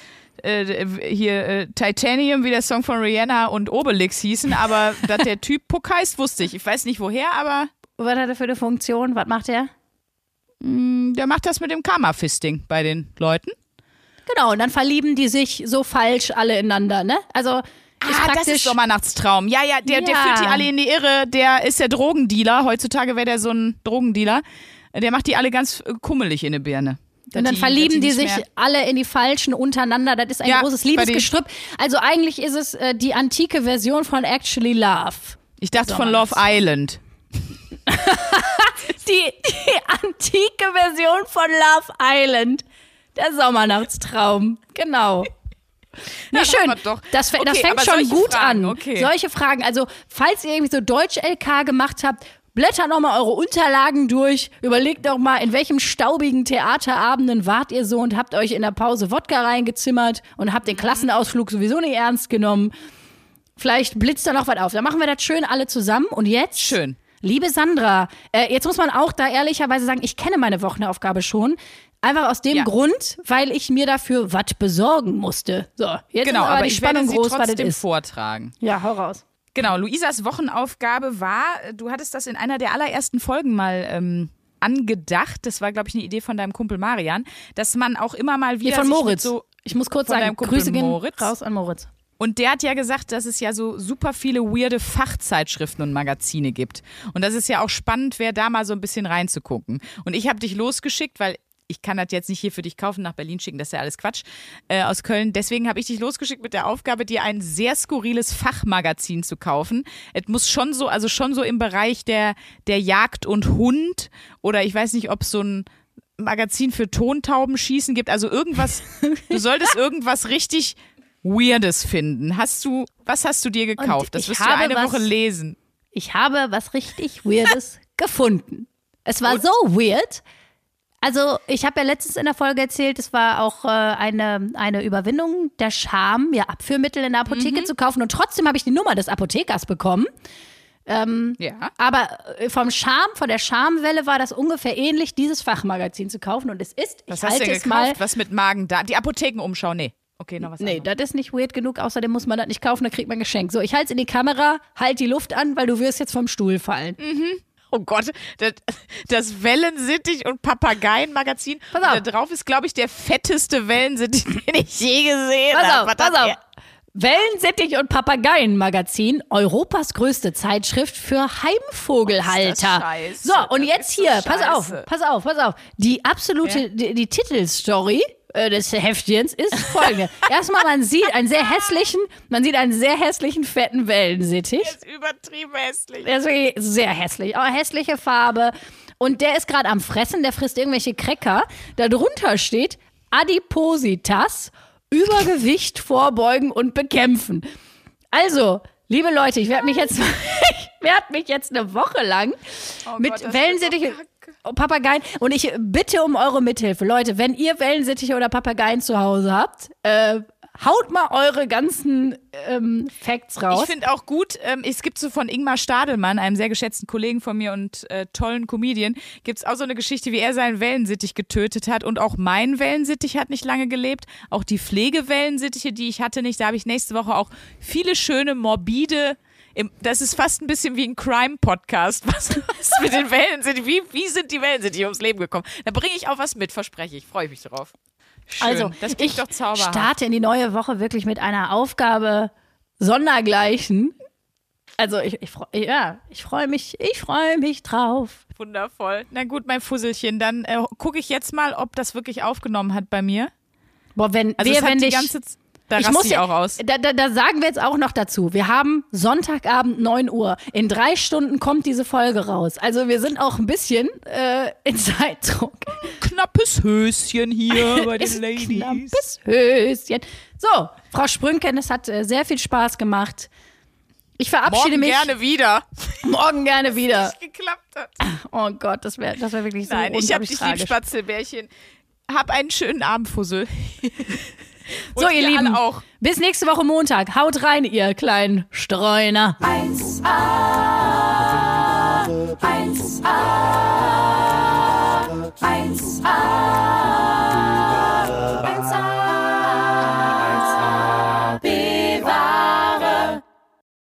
Titanium, wie der Song von Rihanna und Obelix hießen, aber dass der Typ Puck heißt, wusste ich. Ich weiß nicht woher, aber... Was hat er für eine Funktion? Was macht er? Der macht das mit dem Karma-Fisting bei den Leuten. Genau, und dann verlieben die sich so falsch alle ineinander, ne? Also... das ist Sommernachtstraum. Ja, der führt die alle in die Irre. Der ist der Drogendealer. Heutzutage wäre der so ein Drogendealer. Der macht die alle ganz kummelig in die Birne. Und dann verlieben die sich alle in die Falschen untereinander. Das ist ein großes Liebesgestrüpp. Also eigentlich ist es die antike Version von Actually Love. Ich dachte von Love Island. die antike Version von Love Island. Der Sommernachtstraum. Genau. Nee, schön. Das fängt schon gut an. Okay. Solche Fragen. Also, falls ihr irgendwie so Deutsch-LK gemacht habt, blättert nochmal eure Unterlagen durch. Überlegt doch mal, in welchem staubigen Theaterabenden wart ihr so und habt euch in der Pause Wodka reingezimmert und habt den Klassenausflug sowieso nicht ernst genommen. Vielleicht blitzt da noch was auf. Dann machen wir das schön alle zusammen. Und jetzt? Schön. Liebe Sandra, jetzt muss man auch da ehrlicherweise sagen, ich kenne meine Wochenaufgabe schon. Einfach aus dem Grund, weil ich mir dafür was besorgen musste. So, jetzt ist aber die Spannung ich werde groß, sie was trotzdem das ist. vortragen. Ja, hau raus. Genau, Luisas Wochenaufgabe war, du hattest das in einer der allerersten Folgen mal angedacht, das war, glaube ich, eine Idee von deinem Kumpel Marian, dass man auch immer mal wieder... von Moritz. Ich muss kurz sagen, Grüße gehen raus an Moritz. Und der hat ja gesagt, dass es ja so super viele weirde Fachzeitschriften und Magazine gibt. Und das ist ja auch spannend, wäre da mal so ein bisschen reinzugucken. Und ich habe dich losgeschickt, weil ich kann das jetzt nicht hier für dich kaufen, nach Berlin schicken, das ist ja alles Quatsch, aus Köln. Deswegen habe ich dich losgeschickt mit der Aufgabe, dir ein sehr skurriles Fachmagazin zu kaufen. Es muss schon so im Bereich der Jagd und Hund oder ich weiß nicht, ob es so ein Magazin für Tontaubenschießen gibt. Also irgendwas, du solltest irgendwas richtig Weirdes finden. Was hast du dir gekauft? Das wirst du eine Woche lesen. Ich habe was richtig Weirdes gefunden. Es war so weird. Also, ich habe ja letztens in der Folge erzählt, es war auch eine Überwindung der Scham, ja, Abführmittel in der Apotheke zu kaufen. Und trotzdem habe ich die Nummer des Apothekers bekommen. Aber von der Schamwelle war das ungefähr ähnlich, dieses Fachmagazin zu kaufen. Und es ist, was hast du denn gekauft? Was mit Magen-Darm? Die Apothekenumschau? Nee. Okay, noch was anderes. Nee, das ist nicht weird genug. Außerdem muss man das nicht kaufen, da kriegt man ein Geschenk. So, ich halte es in die Kamera, halt die Luft an, weil du wirst jetzt vom Stuhl fallen. Oh Gott, das Wellensittich- und Papageien-Magazin. Pass auf. Da drauf ist, glaube ich, der fetteste Wellensittich, den ich je gesehen habe. Pass auf. Wellensittich- und Papageien-Magazin, Europas größte Zeitschrift für Heimvogelhalter. Ist das scheiße. So, und jetzt hier, pass auf. Die absolute, die Titelstory des Heftchens ist folgende. Erstmal, man sieht einen sehr hässlichen, fetten Wellensittich. Der ist übertrieben hässlich. Der ist wirklich sehr hässlich. Aber hässliche Farbe. Und der ist gerade am Fressen, der frisst irgendwelche Cracker. Da drunter steht Adipositas, Übergewicht vorbeugen und bekämpfen. Also, liebe Leute, ich werde mich jetzt eine Woche lang mit Wellensittich Papageien und ich bitte um eure Mithilfe. Leute, wenn ihr Wellensittiche oder Papageien zu Hause habt, haut mal eure ganzen Facts raus. Ich finde auch gut, es gibt so von Ingmar Stadelmann, einem sehr geschätzten Kollegen von mir und tollen Comedian, gibt es auch so eine Geschichte, wie er seinen Wellensittich getötet hat. Und auch mein Wellensittich hat nicht lange gelebt. Auch die Pflegewellensittiche, die ich hatte nicht. Da habe ich nächste Woche auch viele schöne, morbide, das ist fast ein bisschen wie ein Crime-Podcast. Was mit den Wellensittichen? Wie sind die Wellensittiche ums Leben gekommen? Da bringe ich auch was mit, verspreche ich. Freue ich mich drauf. Schön. Also, das klingt ich doch zauberhaft. starte in die neue Woche wirklich mit einer Aufgabe sondergleichen. Also ich freue mich drauf. Wundervoll. Na gut, mein Fusselchen, dann gucke ich jetzt mal, ob das wirklich aufgenommen hat bei mir. Boah, wenn die ganze da raste ich auch aus. Da sagen wir jetzt auch noch dazu. Wir haben Sonntagabend 9 Uhr. In 3 Stunden kommt diese Folge raus. Also wir sind auch ein bisschen in Zeitdruck. Knappes Höschen hier bei den Ladies. Knappes Höschen. So, Frau Sprünken, es hat sehr viel Spaß gemacht. Ich verabschiede mich. Morgen gerne wieder. Nicht geklappt hat. Oh Gott, das wär wirklich so Nein, ich hab dich lieb, tragisch. Spatzelbärchen. Hab einen schönen Abend, Fussel. So, ihr Lieben, auch. bis nächste Woche Montag. Haut rein, ihr kleinen Streuner. 1A